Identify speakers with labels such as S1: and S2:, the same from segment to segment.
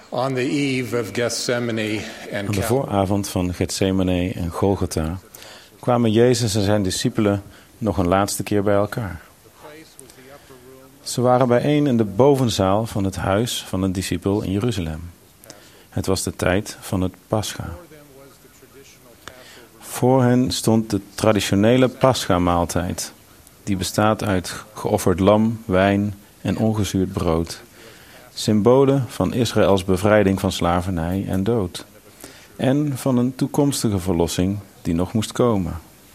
S1: On the eve of Gethsemane and
S2: Aan de vooravond van Gethsemane en Golgotha kwamen Jezus en zijn discipelen nog een laatste keer bij elkaar. Ze waren bijeen in de bovenzaal van het huis van een discipel in Jeruzalem. Het was de tijd van het Pascha. Voor hen stond de traditionele Pascha-maaltijd. Die bestaat uit geofferd lam, wijn en ongezuurd brood. Symbolen van Israëls bevrijding van slavernij en dood. En van een toekomstige verlossing die nog moest komen.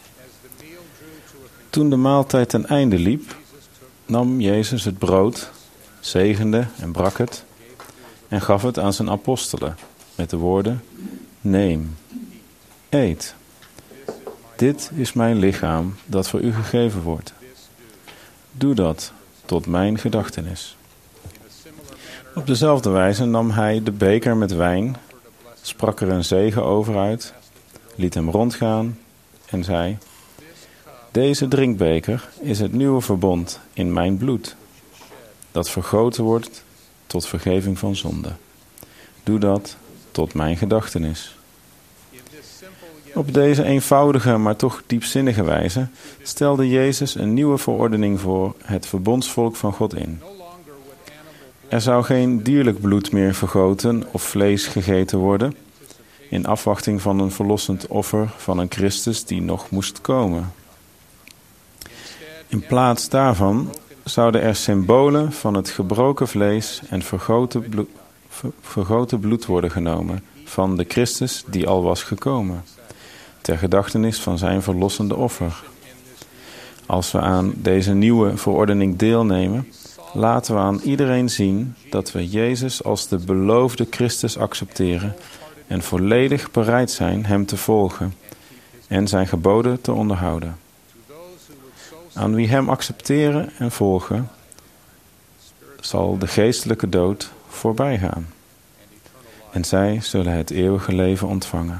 S2: Toen de maaltijd ten einde liep, nam Jezus het brood, zegende en brak het en gaf het aan zijn apostelen met de woorden: neem, eet. Dit is mijn lichaam dat voor u gegeven wordt. Doe dat tot mijn gedachtenis. Op dezelfde wijze nam hij de beker met wijn, sprak er een zegen over uit, liet hem rondgaan en zei: deze drinkbeker is het nieuwe verbond in mijn bloed, dat vergoten wordt tot vergeving van zonde. Doe dat tot mijn gedachtenis. Op deze eenvoudige, maar toch diepzinnige wijze stelde Jezus een nieuwe verordening voor het verbondsvolk van God in. Er zou geen dierlijk bloed meer vergoten of vlees gegeten worden, in afwachting van een verlossend offer van een Christus die nog moest komen. In plaats daarvan zouden er symbolen van het gebroken vlees en vergoten bloed worden genomen van de Christus die al was gekomen, ter gedachtenis van zijn verlossende offer. Als we aan deze nieuwe verordening deelnemen, laten we aan iedereen zien dat we Jezus als de beloofde Christus accepteren en volledig bereid zijn hem te volgen en zijn geboden te onderhouden. Aan wie hem accepteren en volgen, zal de geestelijke dood voorbij gaan. En zij zullen het eeuwige leven ontvangen.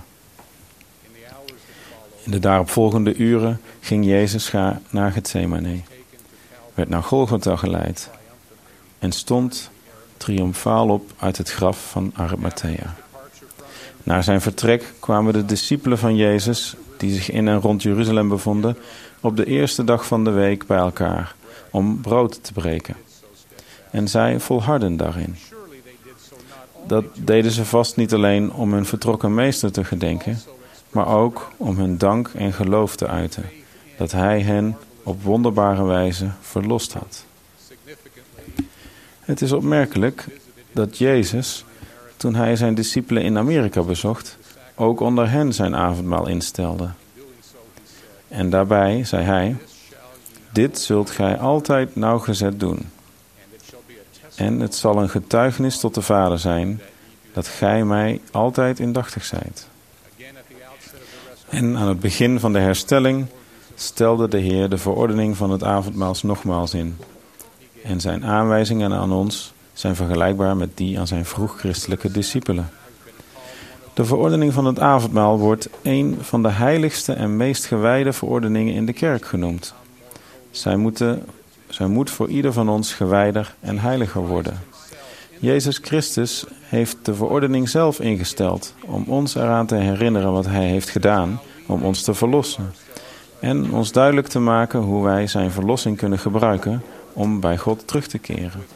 S2: In de daaropvolgende uren ging Jezus naar Gethsemane, werd naar Golgotha geleid en stond triomfaal op uit het graf van Arimathea. Na zijn vertrek kwamen de discipelen van Jezus, die zich in en rond Jeruzalem bevonden, op de eerste dag van de week bij elkaar om brood te breken. En zij volhardden daarin. Dat deden ze vast niet alleen om hun vertrokken meester te gedenken, maar ook om hun dank en geloof te uiten, dat hij hen op wonderbare wijze verlost had. Het is opmerkelijk dat Jezus, toen hij zijn discipelen in Amerika bezocht, ook onder hen zijn avondmaal instelde. En daarbij zei hij: dit zult gij altijd nauwgezet doen. En het zal een getuigenis tot de Vader zijn, dat gij mij altijd indachtig zijt. En aan het begin van de herstelling stelde de Heer de verordening van het avondmaal nogmaals in. En zijn aanwijzingen aan ons zijn vergelijkbaar met die aan zijn vroeg-christelijke discipelen. De verordening van het avondmaal wordt een van de heiligste en meest gewijde verordeningen in de kerk genoemd. Zij moet voor ieder van ons gewijder en heiliger worden. Jezus Christus heeft de verordening zelf ingesteld om ons eraan te herinneren wat hij heeft gedaan om ons te verlossen. En ons duidelijk te maken hoe wij zijn verlossing kunnen gebruiken om bij God terug te keren.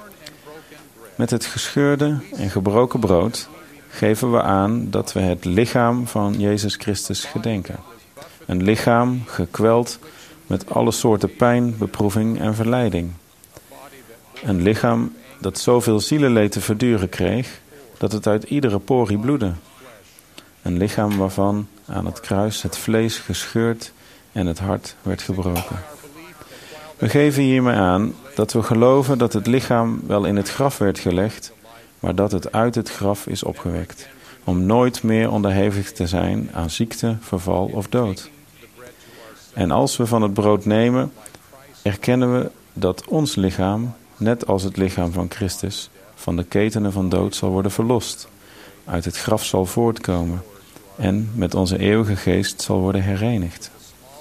S2: Met het gescheurde en gebroken brood geven we aan dat we het lichaam van Jezus Christus gedenken. Een lichaam gekweld met alle soorten pijn, beproeving en verleiding. Een lichaam dat zoveel zielenleed te verduren kreeg, dat het uit iedere porie bloedde. Een lichaam waarvan aan het kruis het vlees gescheurd en het hart werd gebroken. We geven hiermee aan dat we geloven dat het lichaam wel in het graf werd gelegd, maar dat het uit het graf is opgewekt, om nooit meer onderhevig te zijn aan ziekte, verval of dood. En als we van het brood nemen, erkennen we dat ons lichaam, net als het lichaam van Christus, van de ketenen van dood zal worden verlost, uit het graf zal voortkomen en met onze eeuwige geest zal worden herenigd.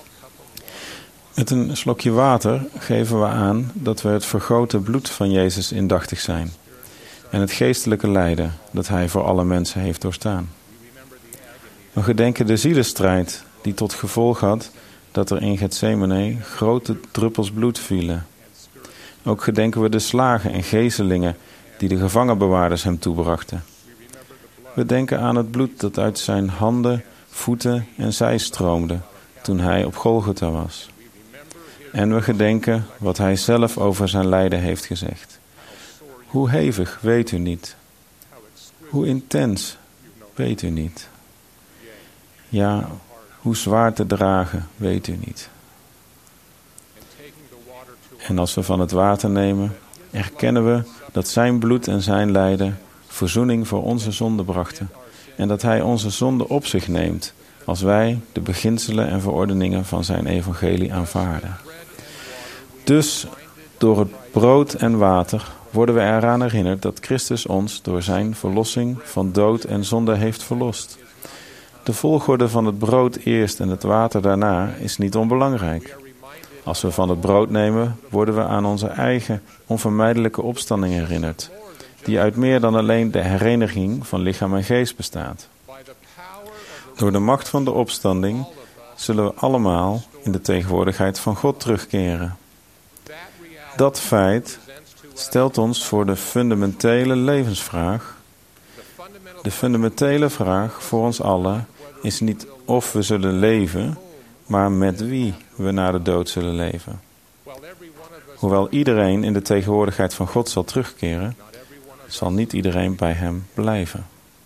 S2: Met een slokje water geven we aan dat we het vergoten bloed van Jezus indachtig zijn. en het geestelijke lijden dat hij voor alle mensen heeft doorstaan. We gedenken de zielenstrijd die tot gevolg had dat er in Getsemane grote druppels bloed vielen. Ook gedenken we de slagen en gezelingen die de gevangenbewaarders hem toebrachten. We denken aan het bloed dat uit zijn handen, voeten en zij stroomde toen hij op Golgotha was. En we gedenken wat hij zelf over zijn lijden heeft gezegd. Hoe hevig, weet u niet. Hoe intens, weet u niet. Ja, hoe zwaar te dragen, weet u niet. En als we van het water nemen, erkennen we dat zijn bloed en zijn lijden verzoening voor onze zonde brachten. En dat hij onze zonde op zich neemt, als wij de beginselen en verordeningen van zijn evangelie aanvaarden. Dus door het brood en water worden we eraan herinnerd dat Christus ons door zijn verlossing van dood en zonde heeft verlost. De volgorde van het brood eerst en het water daarna is niet onbelangrijk. Als we van het brood nemen, worden we aan onze eigen onvermijdelijke opstanding herinnerd, die uit meer dan alleen de hereniging van lichaam en geest bestaat. Door de macht van de opstanding zullen we allemaal in de tegenwoordigheid van God terugkeren. Dat feit stelt ons voor de fundamentele levensvraag. De fundamentele vraag voor ons allen is niet of we zullen leven, maar met wie we na de dood zullen leven. Hoewel iedereen in de tegenwoordigheid van God zal terugkeren, zal niet iedereen bij hem blijven.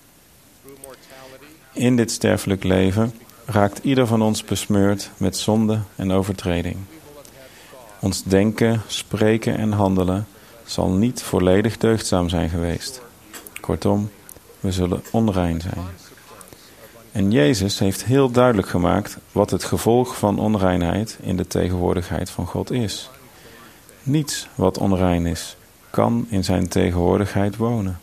S2: In dit sterfelijk leven raakt ieder van ons besmeurd met zonde en overtreding. Ons denken, spreken en handelen zal niet volledig deugdzaam zijn geweest. Kortom, we zullen onrein zijn. En Jezus heeft heel duidelijk gemaakt wat het gevolg van onreinheid in de tegenwoordigheid van God is. Niets wat onrein is, kan in zijn tegenwoordigheid wonen.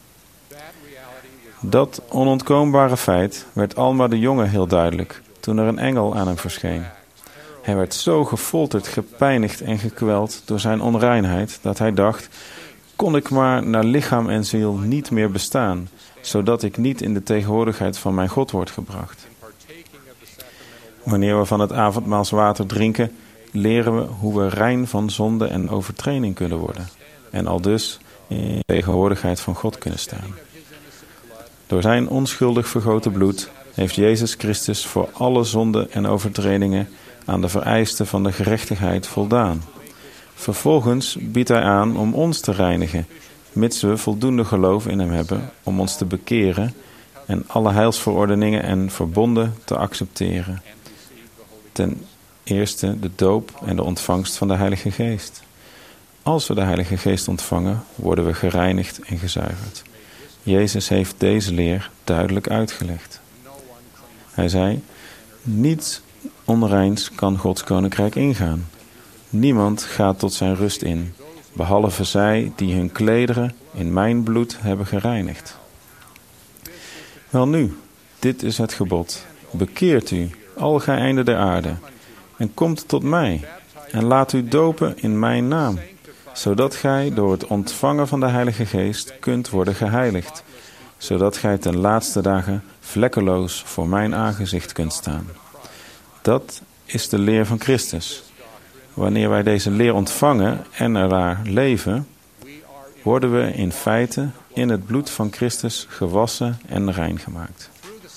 S2: Dat onontkoombare feit werd Alma de Jonge heel duidelijk toen er een engel aan hem verscheen. Hij werd zo gefolterd, gepijnigd en gekweld door zijn onreinheid dat hij dacht: kon ik maar naar lichaam en ziel niet meer bestaan, zodat ik niet in de tegenwoordigheid van mijn God word gebracht. Wanneer we van het avondmaalswater drinken, leren we hoe we rein van zonde en overtreding kunnen worden en aldus in de tegenwoordigheid van God kunnen staan. Door zijn onschuldig vergoten bloed heeft Jezus Christus voor alle zonden en overtredingen aan de vereisten van de gerechtigheid voldaan. Vervolgens biedt hij aan om ons te reinigen, mits we voldoende geloof in hem hebben om ons te bekeren en alle heilsverordeningen en verbonden te accepteren. Ten eerste de doop en de ontvangst van de Heilige Geest. Als we de Heilige Geest ontvangen, worden we gereinigd en gezuiverd. Jezus heeft deze leer duidelijk uitgelegd. Hij zei: niets onreins kan Gods koninkrijk ingaan. Niemand gaat tot zijn rust in, behalve zij die hun klederen in mijn bloed hebben gereinigd. Welnu, dit is het gebod. Bekeert u, al gij einden der aarde, en komt tot mij, en laat u dopen in mijn naam, zodat gij door het ontvangen van de Heilige Geest kunt worden geheiligd, zodat gij ten laatste dagen vlekkeloos voor mijn aangezicht kunt staan. Dat is de leer van Christus. Wanneer wij deze leer ontvangen en ernaar leven, worden we in feite in het bloed van Christus gewassen en rein gemaakt.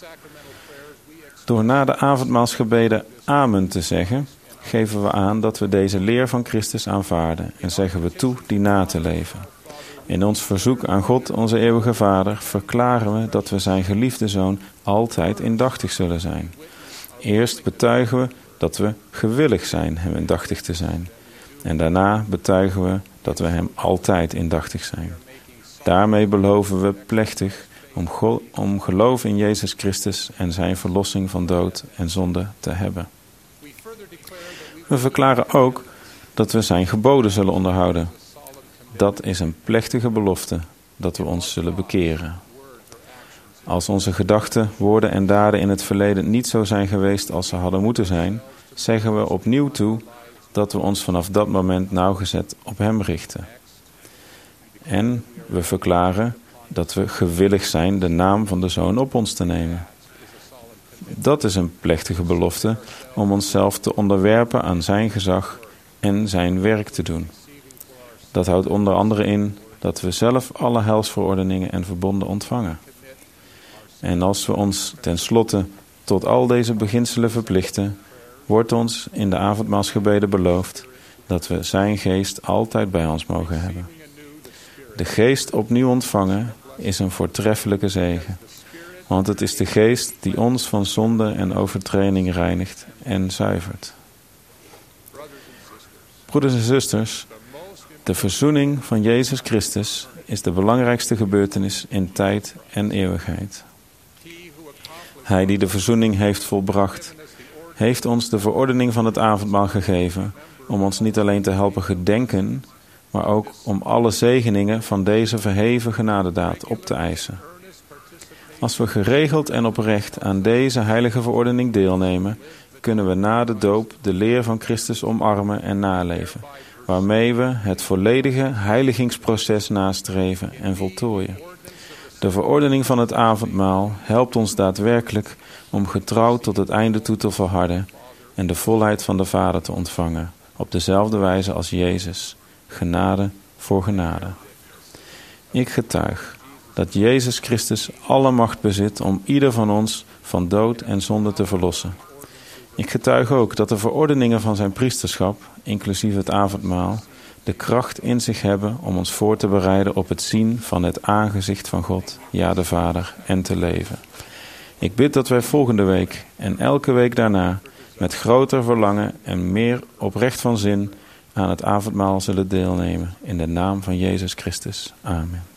S2: Door na de avondmaalsgebeden amen te zeggen, geven we aan dat we deze leer van Christus aanvaarden en zeggen we toe die na te leven. In ons verzoek aan God, onze eeuwige Vader, verklaren we dat we zijn geliefde Zoon altijd indachtig zullen zijn. Eerst betuigen we dat we gewillig zijn hem indachtig te zijn. En daarna betuigen we dat we hem altijd indachtig zijn. Daarmee beloven we plechtig om geloof in Jezus Christus en zijn verlossing van dood en zonde te hebben. We verklaren ook dat we zijn geboden zullen onderhouden. Dat is een plechtige belofte, dat we ons zullen bekeren. Als onze gedachten, woorden en daden in het verleden niet zo zijn geweest als ze hadden moeten zijn, zeggen we opnieuw toe dat we ons vanaf dat moment nauwgezet op hem richten. En we verklaren dat we gewillig zijn de naam van de Zoon op ons te nemen. Dat is een plechtige belofte om onszelf te onderwerpen aan zijn gezag en zijn werk te doen. Dat houdt onder andere in dat we zelf alle heilsverordeningen en verbonden ontvangen. En als we ons tenslotte tot al deze beginselen verplichten, wordt ons in de avondmaalsgebeden beloofd dat we zijn geest altijd bij ons mogen hebben. De geest opnieuw ontvangen is een voortreffelijke zegen, want het is de geest die ons van zonde en overtreding reinigt en zuivert. Broeders en zusters, de verzoening van Jezus Christus is de belangrijkste gebeurtenis in tijd en eeuwigheid. Hij die de verzoening heeft volbracht, heeft ons de verordening van het avondmaal gegeven om ons niet alleen te helpen gedenken, maar ook om alle zegeningen van deze verheven genadedaad op te eisen. Als we geregeld en oprecht aan deze heilige verordening deelnemen, kunnen we na de doop de leer van Christus omarmen en naleven, waarmee we het volledige heiligingsproces nastreven en voltooien. De verordening van het avondmaal helpt ons daadwerkelijk om getrouw tot het einde toe te volharden en de volheid van de Vader te ontvangen, op dezelfde wijze als Jezus, genade voor genade. Ik getuig dat Jezus Christus alle macht bezit om ieder van ons van dood en zonde te verlossen. Ik getuig ook dat de verordeningen van zijn priesterschap, inclusief het avondmaal, de kracht in zich hebben om ons voor te bereiden op het zien van het aangezicht van God, ja de Vader, en te leven. Ik bid dat wij volgende week en elke week daarna met groter verlangen en meer oprecht van zin aan het avondmaal zullen deelnemen. In de naam van Jezus Christus. Amen.